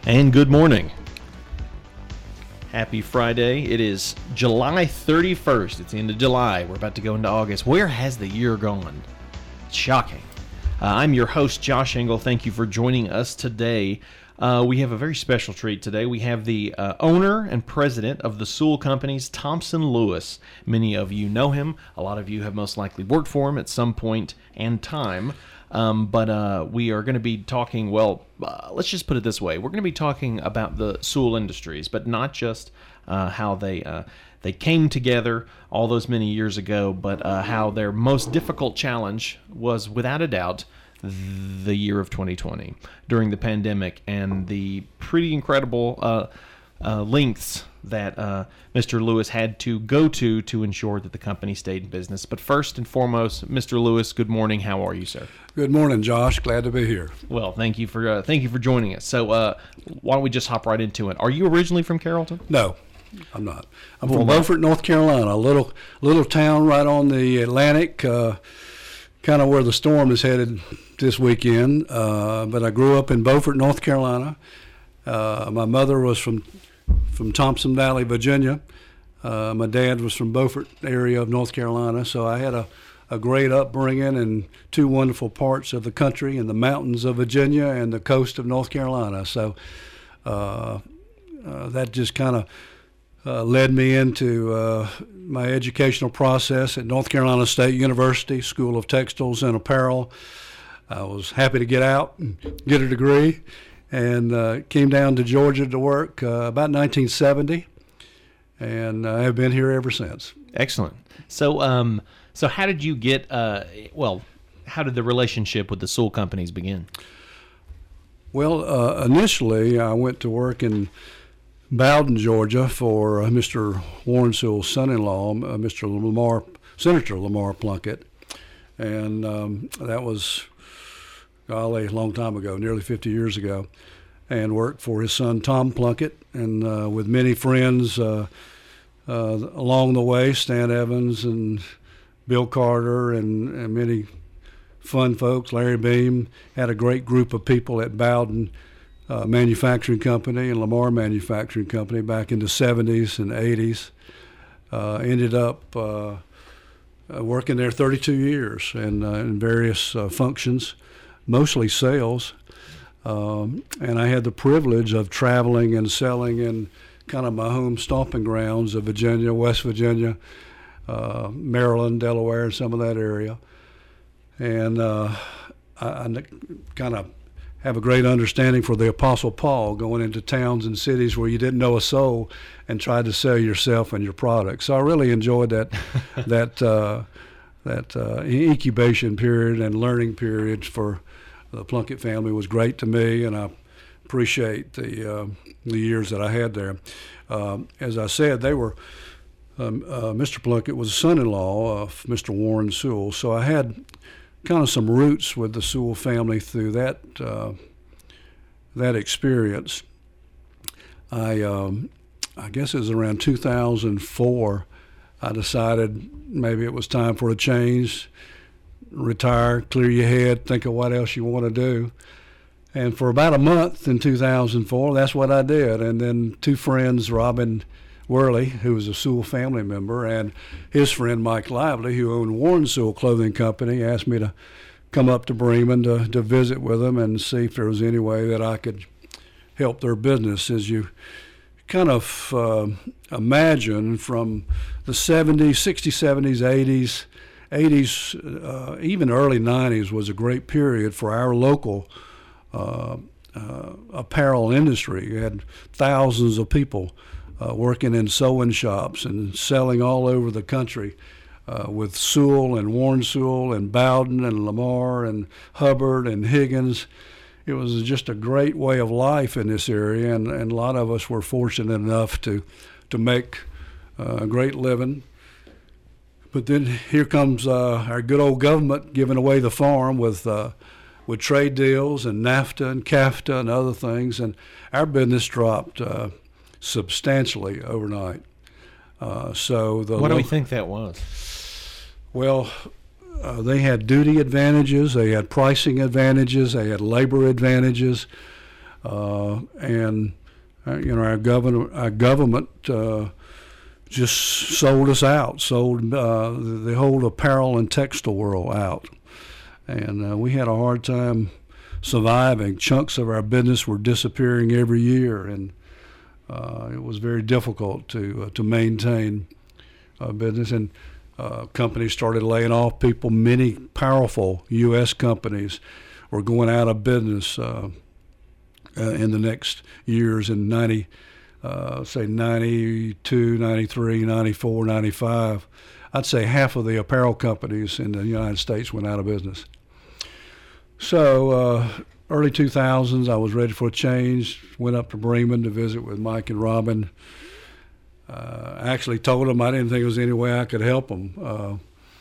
And good morning. Happy Friday. It is July 31st. It's the end of July. We're about to go into August. Where has the year gone? It's shocking. I'm your host, Josh Engel. Thank you for joining us today. We have a very special treat today. We have the owner and president of the Sewell Companies, Thompson Lewis. Many of you know him. A lot of you have most likely worked for him at some point and time. But we are going to be talking, let's just put it this way. We're going to be talking about the Sewell Industries, but not just how they came together all those many years ago, but how their most difficult challenge was, without a doubt, the year of 2020 during the pandemic and the pretty incredible lengths that Mr. Lewis had to go to ensure that the company stayed in business. But first and foremost, Mr. Lewis, good morning. How are you, sir? Good morning, Josh. Glad to be here. Well, thank you for joining us. So why don't we just hop right into it? Are you originally from Carrollton? No, I'm not. I'm from Beaufort, North Carolina, a little town right on the Atlantic, kind of where the storm is headed this weekend. But I grew up in Beaufort, North Carolina. My mother was from Thompson Valley, Virginia. My dad was from Beaufort area of North Carolina, so I had a great upbringing in two wonderful parts of the country, in the mountains of Virginia and the coast of North Carolina. So that just kind of led me into my educational process at North Carolina State University, School of Textiles and Apparel. I was happy to get out and get a degree, and came down to Georgia to work about 1970, and I have been here ever since. Excellent. So how did you get, how did the relationship with the Sewell Companies begin? Well, initially I went to work in Bowden, Georgia for Mr. Warren Sewell's son-in-law, Senator Lamar Plunkett, and that was a long time ago, nearly 50 years ago, and worked for his son Tom Plunkett, and with many friends along the way, Stan Evans and Bill Carter and many fun folks, Larry Beam, had a great group of people at Bowden Manufacturing Company and Lamar Manufacturing Company back in the 70s and 80s. Ended up working there 32 years and in various functions, mostly sales. And I had the privilege of traveling and selling in kind of my home stomping grounds of Virginia, West Virginia, Maryland, Delaware, and some of that area. And I kind of have a great understanding for the Apostle Paul, going into towns and cities where you didn't know a soul and tried to sell yourself and your product. So I really enjoyed that incubation period and learning period for the Plunkett family was great to me, and I appreciate the years that I had there. As I said, they were Mr. Plunkett was a son-in-law of Mr. Warren Sewell, so I had kind of some roots with the Sewell family through that experience. I guess it was around 2004. I decided maybe it was time for a change, retire, clear your head, think of what else you want to do. And for about a month in 2004, that's what I did. And then two friends, Robin Worley, who was a Sewell family member, and his friend Mike Lively, who owned Warren Sewell Clothing Company, asked me to come up to Bremen to visit with them and see if there was any way that I could help their business. As you kind of imagine, from the 70s, 60s, 70s, 80s, even early 90s was a great period for our local apparel industry. You had thousands of people working in sewing shops and selling all over the country with Sewell and Warren Sewell and Bowden and Lamar and Hubbard and Higgins. It was just a great way of life in this area, and a lot of us were fortunate enough to make a great living. But then here comes our good old government giving away the farm with trade deals and NAFTA and CAFTA and other things, and our business dropped substantially overnight. What do we think that was? Well, they had duty advantages, they had pricing advantages, they had labor advantages. and our government just sold us out, sold the whole apparel and textile world out, and we had a hard time surviving. Chunks of our business were disappearing every year, and it was very difficult to maintain business. And companies started laying off people. Many powerful U.S. companies were going out of business in the next years. In 92, 93, 94, 95, I'd say half of the apparel companies in the United States went out of business. So early 2000s, I was ready for a change. Went up to Bremen to visit with Mike and Robin. I actually told them I didn't think there was any way I could help them,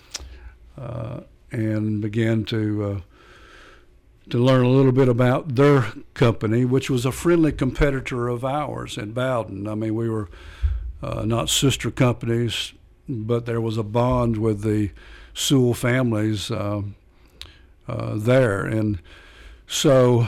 and began to learn a little bit about their company, which was a friendly competitor of ours in Bowden. I mean, we were not sister companies, but there was a bond with the Sewell families there. And so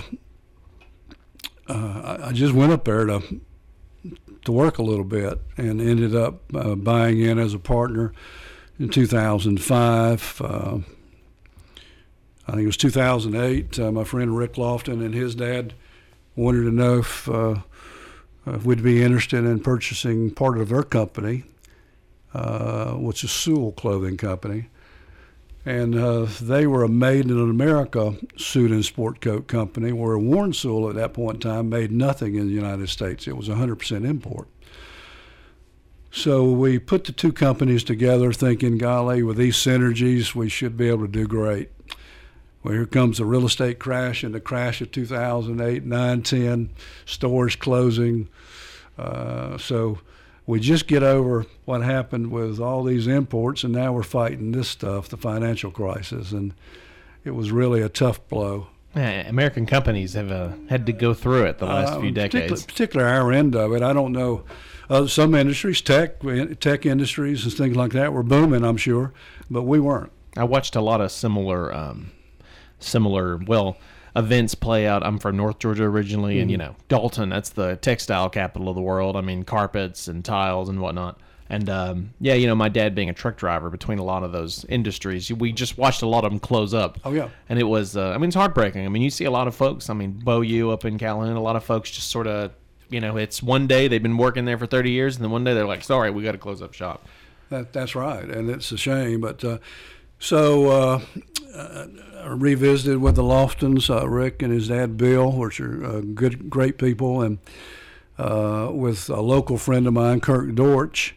I just went up there to work a little bit, and ended up buying in as a partner in 2005. I think it was 2008. My friend Rick Lofton and his dad wanted to know if we'd be interested in purchasing part of their company, which is Sewell Clothing Company. And they were a Made in America suit and sport coat company, where Warren Sewell at that point in time made nothing in the United States. It was 100% import. So we put the two companies together thinking, golly, with these synergies, we should be able to do great. Well, here comes the real estate crash, and the crash of 2008, 9, 10, stores closing. So we just get over what happened with all these imports, and now we're fighting this stuff, the financial crisis, and it was really a tough blow. Yeah, American companies have had to go through it the last few decades. Particularly our end of it. I don't know. Some industries, tech industries and things like that were booming, I'm sure, but we weren't. I watched a lot of similar events play out. I'm from North Georgia originally, and Dalton, that's the textile capital of the world. I mean, carpets and tiles and whatnot. And my dad being a truck driver, between a lot of those industries, we just watched a lot of them close up. Oh yeah. And it was, it's heartbreaking. I mean, you see a lot of folks. I mean, Bo U up in Calhoun, a lot of folks just sort of, it's one day they've been working there for 30 years, and then one day they're like, sorry, we got to close up shop. That's right, and it's a shame, but. So I revisited with the Loftons, Rick and his dad Bill, which are great people, and with a local friend of mine, Kirk Dortch,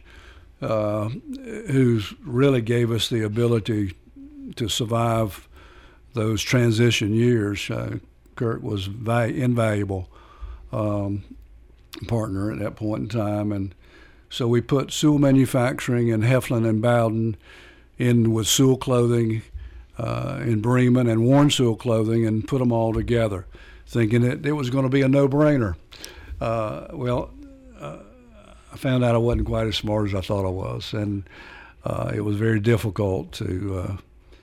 who really gave us the ability to survive those transition years. Kirk was invaluable partner at that point in time, and so we put Sewell Manufacturing in Heflin and Bowden in with Sewell Clothing in Bremen and Warren Sewell Clothing, and put them all together, thinking it was going to be a no-brainer. I found out I wasn't quite as smart as I thought I was, and it was very difficult to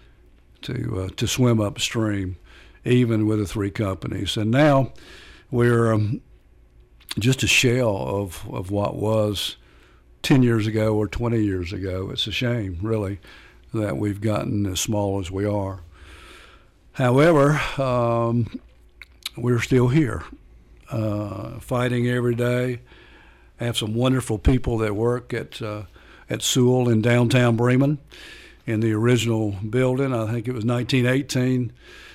swim upstream, even with the three companies. And now we're just a shell of what was 10 years ago or 20 years ago. It's a shame, really, that we've gotten as small as we are. However, we're still here, fighting every day. I have some wonderful people that work at Sewell in downtown Bremen, in the original building. I think it was 1918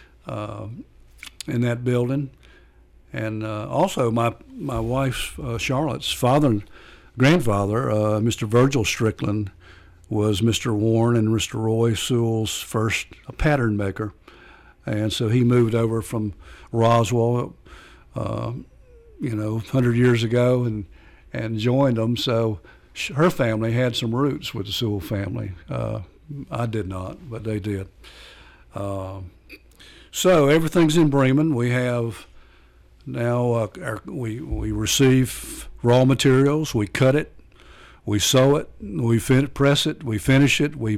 in that building. And also my wife's, Charlotte's grandfather, Mr. Virgil Strickland, was Mr. Warren and Mr. Roy Sewell's first pattern maker. And so he moved over from Roswell, 100 years ago, and joined them. So her family had some roots with the Sewell family. I did not, but they did. So everything's in Bremen. We have now we receive raw materials, we cut it, we sew it, we press it, we finish it, we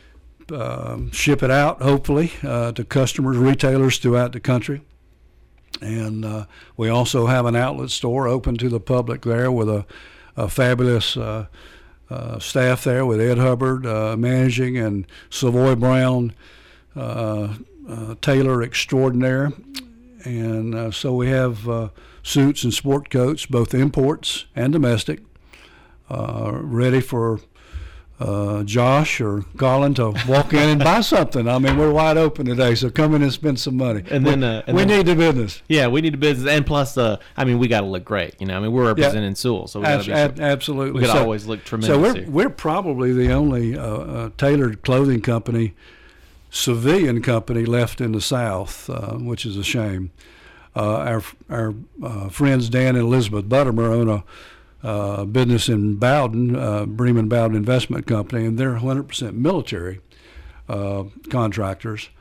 ship it out, hopefully, to customers, retailers throughout the country. And we also have an outlet store open to the public there with a fabulous staff there with Ed Hubbard managing, and Savoy Brown tailor extraordinaire. And so we have suits and sport coats, both imports and domestic, ready for Josh or Colin to walk in and buy something. I mean, we're wide open today, so come in and spend some money. And then we need the business. Yeah, we need the business, and plus, I mean, we got to look great. You know, I mean, we're representing Sewell, so we got to absolutely. We got to always look tremendous. So we're probably the only tailored clothing company, civilian company left in the South, which is a shame. Our friends Dan and Elizabeth Buttermer own a business in Bowden, Bremen Bowden Investment Company, and they're 100% military contractors,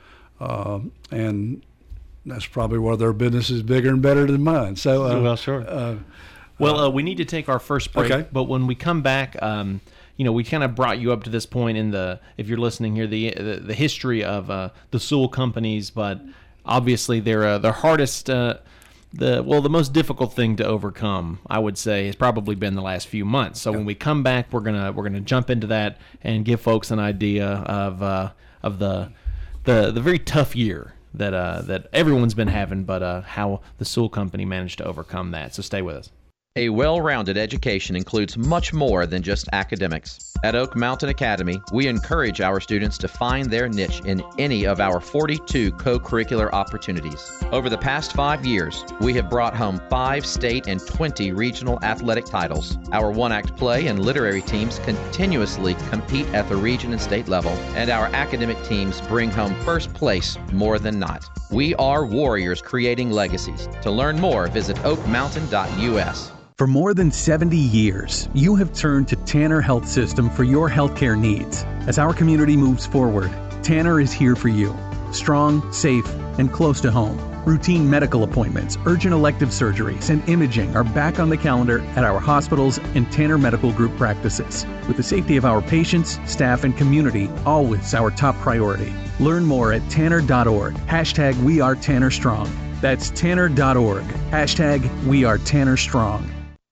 and that's probably why their business is bigger and better than mine. So, well, sure. We need to take our first break, okay. But when we come back, you know, we kind of brought you up to this point in if you're listening here, the history of the Sewell companies, but obviously they're the hardest. The most difficult thing to overcome, I would say, has probably been the last few months. So when we come back, we're gonna jump into that and give folks an idea of the very tough year that everyone's been having, but how the Sewell Company managed to overcome that. So stay with us. A well-rounded education includes much more than just academics. At Oak Mountain Academy, we encourage our students to find their niche in any of our 42 co-curricular opportunities. Over the past 5 years, we have brought home 5 state and 20 regional athletic titles. Our one-act play and literary teams continuously compete at the region and state level, and our academic teams bring home first place more than not. We are warriors creating legacies. To learn more, visit oakmountain.us. For more than 70 years, you have turned to Tanner Health System for your healthcare needs. As our community moves forward, Tanner is here for you. Strong, safe, and close to home. Routine medical appointments, urgent elective surgeries, and imaging are back on the calendar at our hospitals and Tanner Medical Group practices. With the safety of our patients, staff, and community always our top priority. Learn more at tanner.org. #WeAreTannerStrong. That's tanner.org. #WeAreTannerStrong.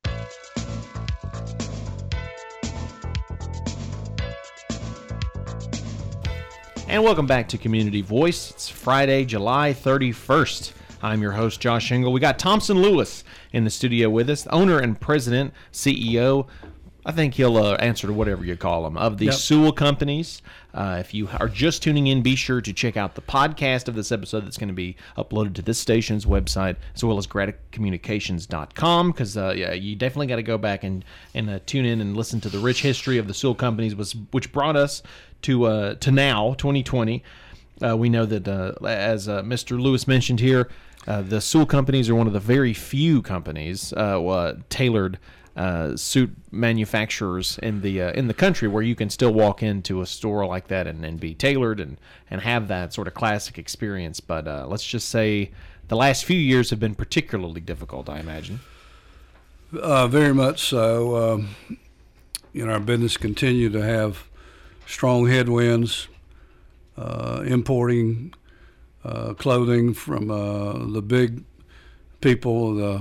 And welcome back to Community Voice. It's Friday, July 31st. I'm your host, Josh Engel. We got Thompson Lewis in the studio with us, owner and president, CEO. I think he'll answer to whatever you call him, of the Sewell Companies. If you are just tuning in, be sure to check out the podcast of this episode that's going to be uploaded to this station's website, as well as gradicommunications.com, because you definitely got to go back and tune in and listen to the rich history of the Sewell Companies, which brought us to now, 2020. We know that, as Mr. Lewis mentioned here, the Sewell Companies are one of the very few companies, tailored suit manufacturers in the country, where you can still walk into a store like that and be tailored and have that sort of classic experience. But let's just say the last few years have been particularly difficult, I imagine. Very much so. Our business continued to have strong headwinds, importing clothing from the big people, the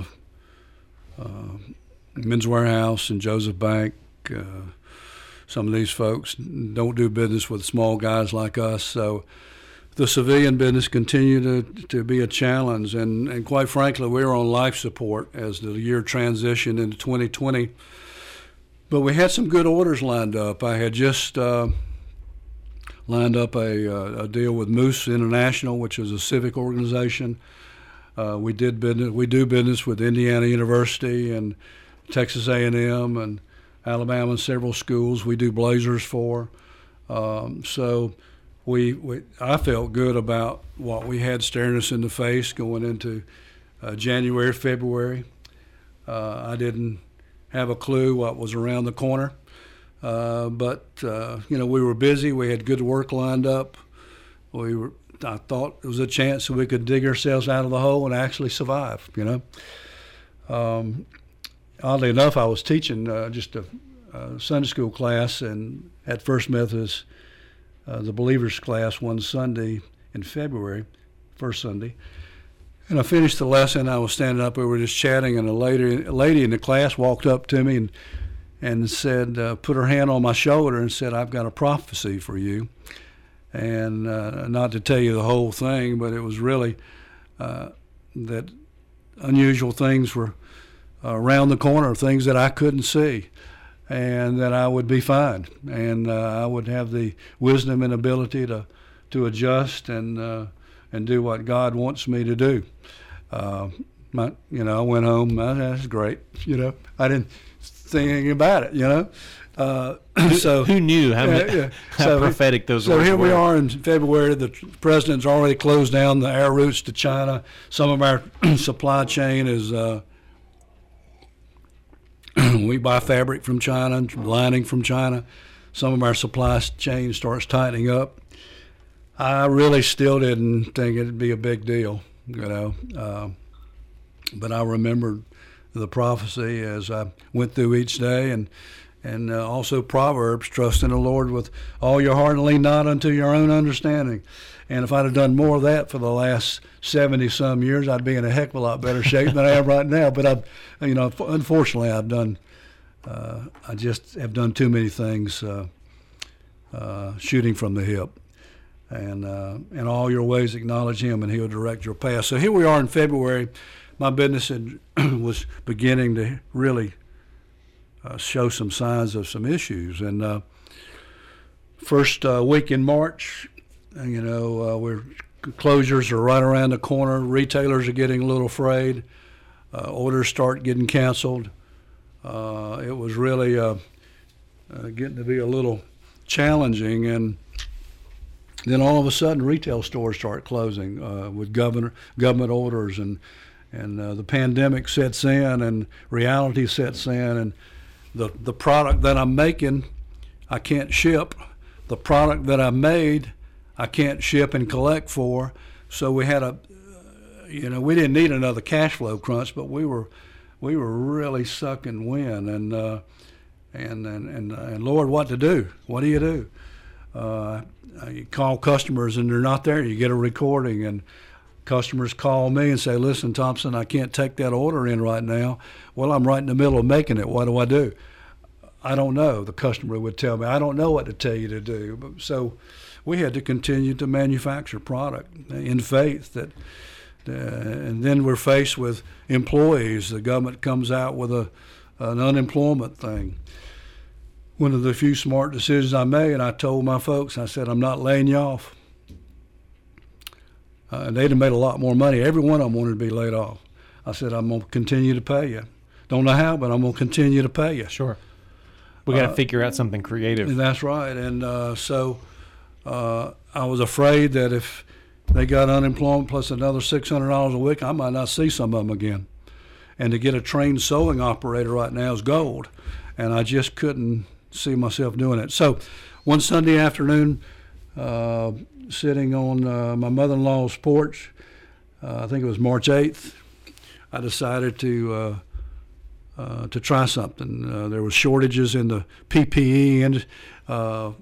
Men's Warehouse and Joseph Bank. Some of these folks don't do business with small guys like us, so the civilian business continued to be a challenge, and quite frankly, we were on life support as the year transitioned into 2020. But we had some good orders lined up. I had just lined up a deal with Moose International, which is a civic organization. We do business with Indiana University and Texas A&M and Alabama and several schools we do blazers for. So I felt good about what we had staring us in the face going into January, February. I didn't have a clue what was around the corner, but we were busy. We had good work lined up. I thought it was a chance that we could dig ourselves out of the hole and actually survive. Oddly enough, I was teaching just a Sunday school class at First Methodist, the Believers class, one Sunday in February, first Sunday. And I finished the lesson. I was standing up. We were just chatting, and a lady in the class walked up to me and said, put her hand on my shoulder and said, "I've got a prophecy for you." And not to tell you the whole thing, but it was really that unusual things were around the corner, things that I couldn't see, and that I would be fine, and I would have the wisdom and ability to adjust and do what God wants me to do. I went home. That's great. I didn't think anything about it. So who knew how prophetic those words were? So here we are in February. The president's already closed down the air routes to China. Some of our supply chain is we buy fabric from China, lining from China. Some of our supply chain starts tightening up. I really still didn't think it'd be a big deal, but I remembered the prophecy as I went through each day, and also Proverbs, trust in the Lord with all your heart and lean not unto your own understanding. And if I'd have done more of that for the last 70-some years, I'd be in a heck of a lot better shape than I am right now. But unfortunately, I just have done too many things shooting from the hip. And in all your ways acknowledge him, and he'll direct your path. So here we are in February. My business was beginning to really show some signs of some issues. And first week in March, closures are right around the corner. Retailers are getting a little afraid. Orders start getting canceled. It was really getting to be a little challenging, and then all of a sudden retail stores start closing with government orders, and the pandemic sets in and reality sets in, and the product that I'm making, I can't ship. The product that I made, I can't ship and collect for. So we had we didn't need another cash flow crunch, but we were really sucking wind, and Lord, what to do? What do you do? You call customers and they're not there. You get a recording, and customers call me and say, "Listen, Thompson, I can't take that order in right now." Well, I'm right in the middle of making it. What do I do? I don't know. The customer would tell me, "I don't know what to tell you to do." So we had to continue to manufacture product in faith and then we're faced with employees. The government comes out with an unemployment thing. One of the few smart decisions I made, I told my folks, I said, "I'm not laying you off." And they'd have made a lot more money. Every one of them wanted to be laid off. I said, "I'm going to continue to pay you. Don't know how, but I'm going to continue to pay you." Sure. We got to figure out something creative. And that's right. And so I was afraid that if they got unemployment plus another $600 a week, I might not see some of them again. And to get a trained sewing operator right now is gold. And I just couldn't see myself doing it. So one Sunday afternoon, sitting on my mother-in-law's porch, I think it was March 8th, I decided to try something. There was shortages in the PPE, and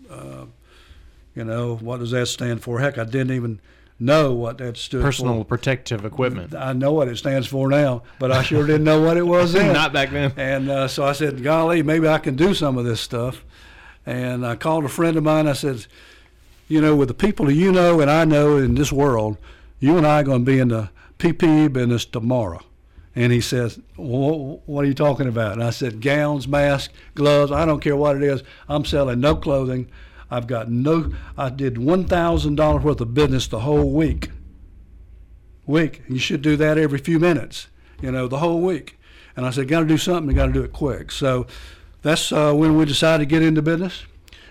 what does that stand for? Heck, I didn't even know what that stood for. Personal protective equipment. I know what it stands for now, but I sure didn't know what it was then. Not back then. And so I said, "Golly, maybe I can do some of this stuff." And I called a friend of mine. I said, "With the people and I know in this world, you and I are going to be in the PPE business tomorrow." And he says, "Well, what are you talking about?" And I said, "Gowns, masks, gloves, I don't care what it is. I'm selling no clothing. I did $1,000 worth of business the whole week. You should do that every few minutes, the whole week." And I said, "Got to do something. You got to do it quick." So that's when we decided to get into business.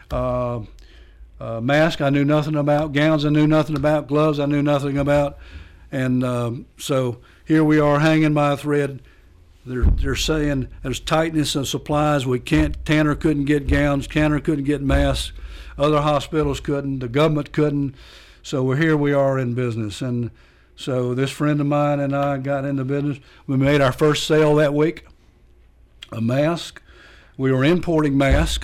Mask I knew nothing about. Gowns I knew nothing about. Gloves I knew nothing about. And so here we are hanging by a thread. They're saying there's tightness of supplies. Tanner couldn't get gowns. Tanner couldn't get masks. Other hospitals couldn't. The government couldn't. So here we are in business. And so this friend of mine and I got into business. We made our first sale that week, a mask. We were importing masks.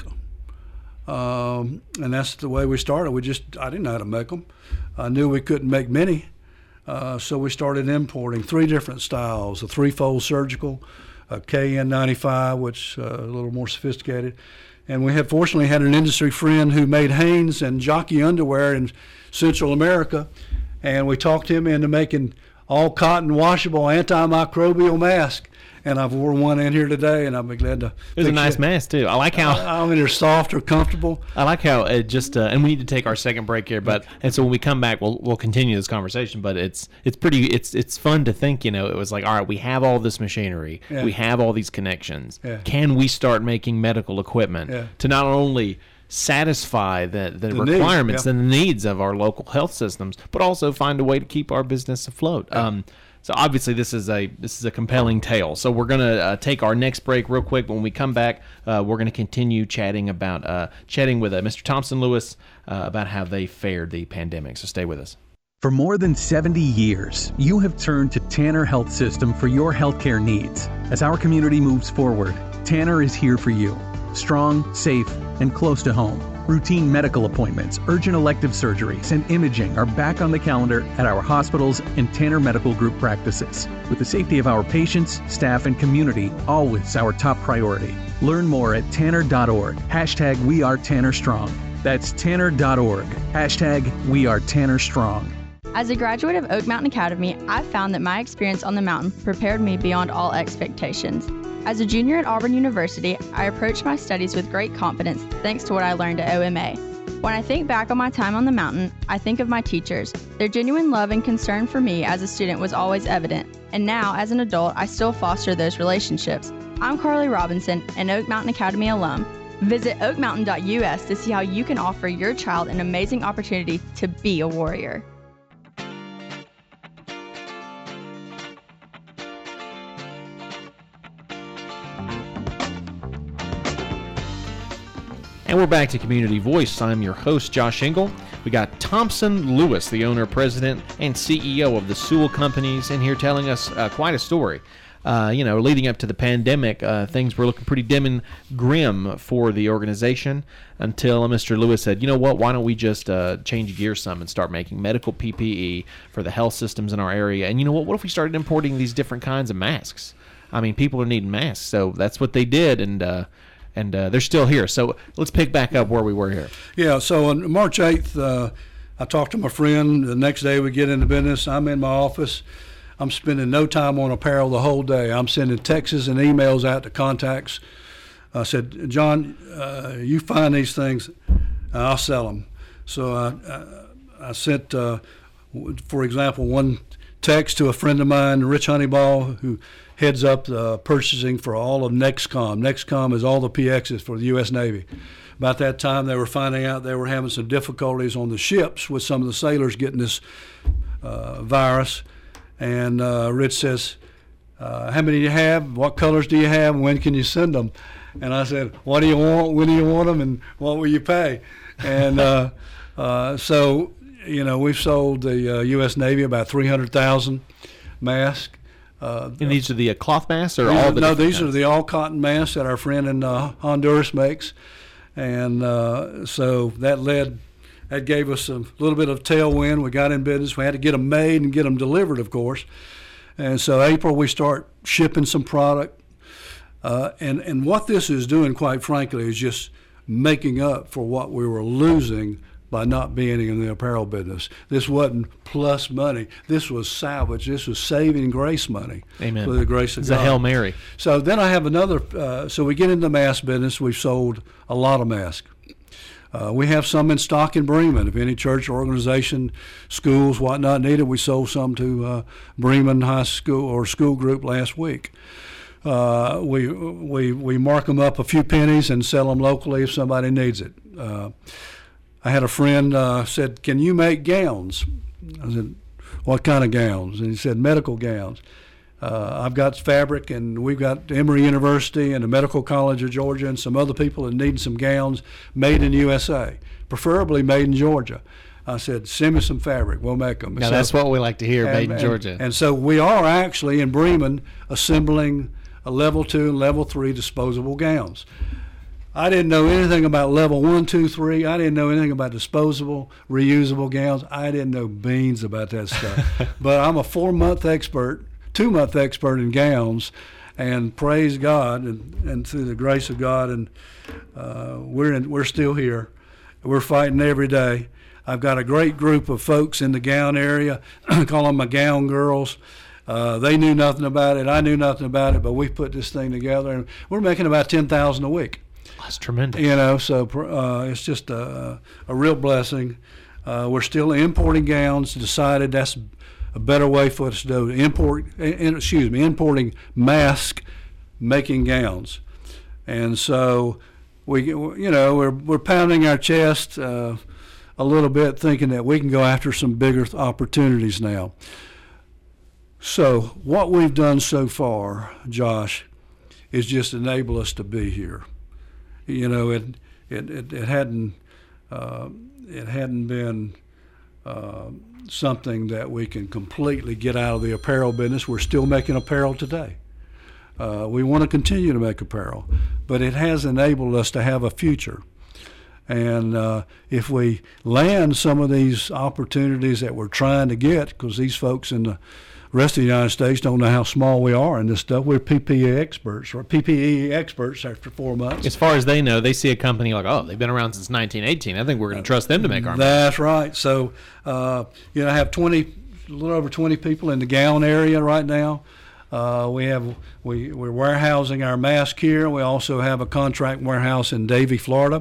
And that's the way we started. I didn't know how to make them. I knew we couldn't make many. So we started importing 3 different styles: a 3-fold surgical, a KN95, which a little more sophisticated. And we had fortunately had an industry friend who made Hanes and Jockey underwear in Central America, and we talked him into making all cotton washable antimicrobial mask. And I've worn one in here today, and I'll be glad to. It was a nice mask too. I like how I mean, they're soft or comfortable. I like how it just and we need to take our second break here, and so when we come back, we'll continue this conversation. But it's fun to think, it was like, all right, we have all this machinery, we have all these connections. Can we start making medical equipment to not only satisfy the requirements and the needs of our local health systems, but also find a way to keep our business afloat? So obviously this is a compelling tale. So we're going to take our next break real quick. When we come back, we're going to continue chatting with Mr. Thompson Lewis about how they fared the pandemic. So stay with us. For more than 70 years, you have turned to Tanner Health System for your healthcare needs. As our community moves forward, Tanner is here for you. Strong, safe, and close to home. Routine medical appointments, urgent elective surgeries, and imaging are back on the calendar at our hospitals and Tanner Medical Group practices. With the safety of our patients, staff, and community always our top priority. Learn more at tanner.org. #WeAreTannerStrong. That's tanner.org. #WeAreTannerStrong. As a graduate of Oak Mountain Academy, I've found that my experience on the mountain prepared me beyond all expectations. As a junior at Auburn University, I approached my studies with great confidence thanks to what I learned at OMA. When I think back on my time on the mountain, I think of my teachers. Their genuine love and concern for me as a student was always evident, and now, as an adult, I still foster those relationships. I'm Carly Robinson, an Oak Mountain Academy alum. Visit oakmountain.us to see how you can offer your child an amazing opportunity to be a warrior. And we're back to Community Voice. I'm your host, Josh Engel. We got Thompson Lewis, the owner, president, and CEO of the Sewell Companies, in here telling us quite a story. Leading up to the pandemic, things were looking pretty dim and grim for the organization until Mr. Lewis said, you know what, why don't we just change gears some and start making medical PPE for the health systems in our area? And you know what if we started importing these different kinds of masks? I mean, people are needing masks, so that's what they did, and they're still here. So let's pick back up where we were here. Yeah, so on March 8th, I talked to my friend. The next day we get into business. I'm in my office. I'm spending no time on apparel the whole day. I'm sending texts and emails out to contacts. I said, John, you find these things, I'll sell them. So I sent, for example, one text to a friend of mine, Rich Honeyball, who heads up the purchasing for all of NEXCOM. NEXCOM is all the PXs for the U.S. Navy. About that time, they were finding out they were having some difficulties on the ships with some of the sailors getting this virus. And Rich says, how many do you have? What colors do you have? And when can you send them? And I said, what do you want? When do you want them? And what will you pay? And so, we've sold the U.S. Navy about 300,000 masks. And these are the cloth masks, or all the? No, these are the all cotton masks that our friend in Honduras makes, and so that gave us a little bit of tailwind. We got in business. We had to get them made and get them delivered, of course, and so April we start shipping some product, and what this is doing, quite frankly, is just making up for what we were losing by not being in the apparel business. This wasn't plus money. This was salvage. This was saving grace money. Amen. For the grace of God. It's a Hail Mary. So then I have another, so we get into the mask business. We've sold a lot of masks. We have some in stock in Bremen. If any church or organization, schools, whatnot needed, we sold some to Bremen High School or school group last week. We mark them up a few pennies and sell them locally if somebody needs it. I had a friend said, can you make gowns? I said, what kind of gowns? And he said, medical gowns. I've got fabric, and we've got Emory University and the Medical College of Georgia and some other people that need some gowns made in the USA, preferably made in Georgia. I said, send me some fabric. We'll make them. Now, that's what we like to hear, made in Georgia. And so we are actually in Bremen assembling a level 2 and level 3 disposable gowns. I didn't know anything about level 1, 2, 3. I didn't know anything about disposable, reusable gowns. I didn't know beans about that stuff. But I'm a 2-month expert in gowns, and praise God, and through the grace of God, and we're still here. We're fighting every day. I've got a great group of folks in the gown area. I call them my gown girls. They knew nothing about it. I knew nothing about it, but we put this thing together, and we're making about $10,000 a week. That's tremendous. So it's just a real blessing. We're still importing gowns. Decided that's a better way for us to do it. Importing mask making gowns, and so we're pounding our chest a little bit, thinking that we can go after some bigger opportunities now. So what we've done so far, Josh, is just enable us to be here. It hadn't been something that we can completely get out of the apparel business. We're still making apparel today. We want to continue to make apparel, but it has enabled us to have a future. And if we land some of these opportunities that we're trying to get, because these folks in the rest of the United States don't know how small we are in this stuff. We're PPE experts after 4 months. As far as they know, they see a company like, oh, they've been around since 1918. I think we're going to trust them to make our masks. That's right. So, I have a little over 20 people in the gown area right now. We're warehousing our mask here. We also have a contract warehouse in Davie, Florida.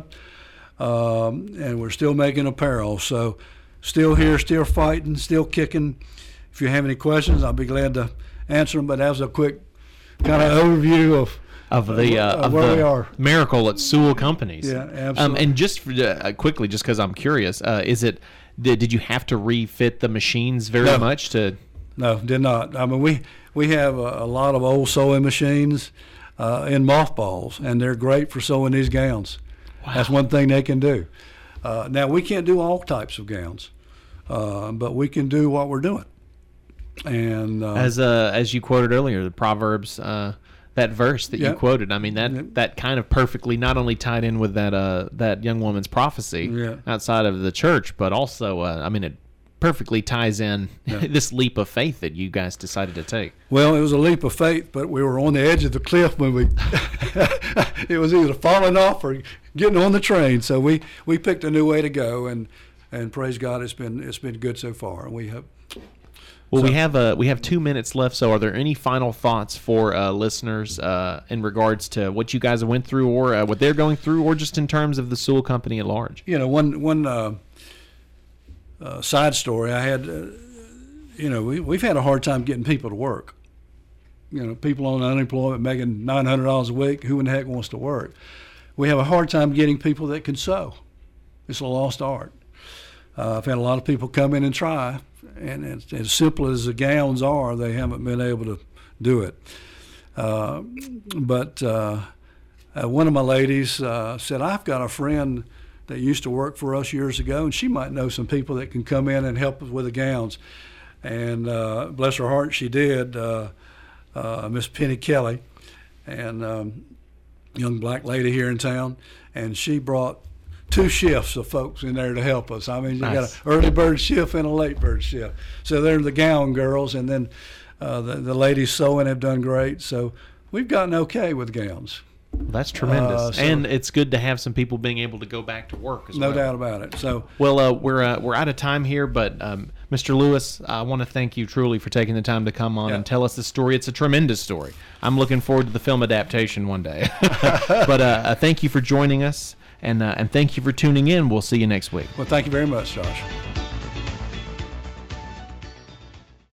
And we're still making apparel. So still here, still fighting, still kicking. If you have any questions, I'll be glad to answer them. But that was a quick kind of overview of where we are. Miracle at Sewell Companies. Yeah, absolutely. And just quickly, just because I'm curious, did you have to refit the machines very much to? No, did not. I mean, we have a lot of old sewing machines in mothballs, and they're great for sewing these gowns. Wow. That's one thing they can do. Now, we can't do all types of gowns, but we can do what we're doing. And as you quoted earlier, the Proverbs, that verse that you quoted, I mean that kind of perfectly not only tied in with that young woman's prophecy outside of the church, but also it perfectly ties in this leap of faith that you guys decided to take. Well, it was a leap of faith, but we were on the edge of the cliff when we it was either falling off or getting on the train. So we picked a new way to go, and praise God, it's been good so far, and we hope. Well, we have 2 minutes left. So, are there any final thoughts for listeners in regards to what you guys went through, or what they're going through, or just in terms of the Sewell Company at large? One side story I had. We've had a hard time getting people to work. People on unemployment making $900 a week. Who in the heck wants to work? We have a hard time getting people that can sew. It's a lost art. I've had a lot of people come in and try. And as simple as the gowns are, they haven't been able to do it. But one of my ladies said, I've got a friend that used to work for us years ago, and she might know some people that can come in and help us with the gowns. And bless her heart, she did, Miss Penny Kelly, and young black lady here in town. And she brought 2 shifts of folks in there to help us. I mean, you got an early bird shift and a late bird shift. So they're the gown girls, and then the ladies sewing have done great. So we've gotten okay with gowns. That's tremendous, and it's good to have some people being able to go back to work as well. No doubt about it. So, we're out of time here, but Mr. Lewis, I want to thank you truly for taking the time to come on and tell us the story. It's a tremendous story. I'm looking forward to the film adaptation one day. But thank you for joining us, and thank you for tuning in. We'll see you next week. Well, thank you very much, Josh.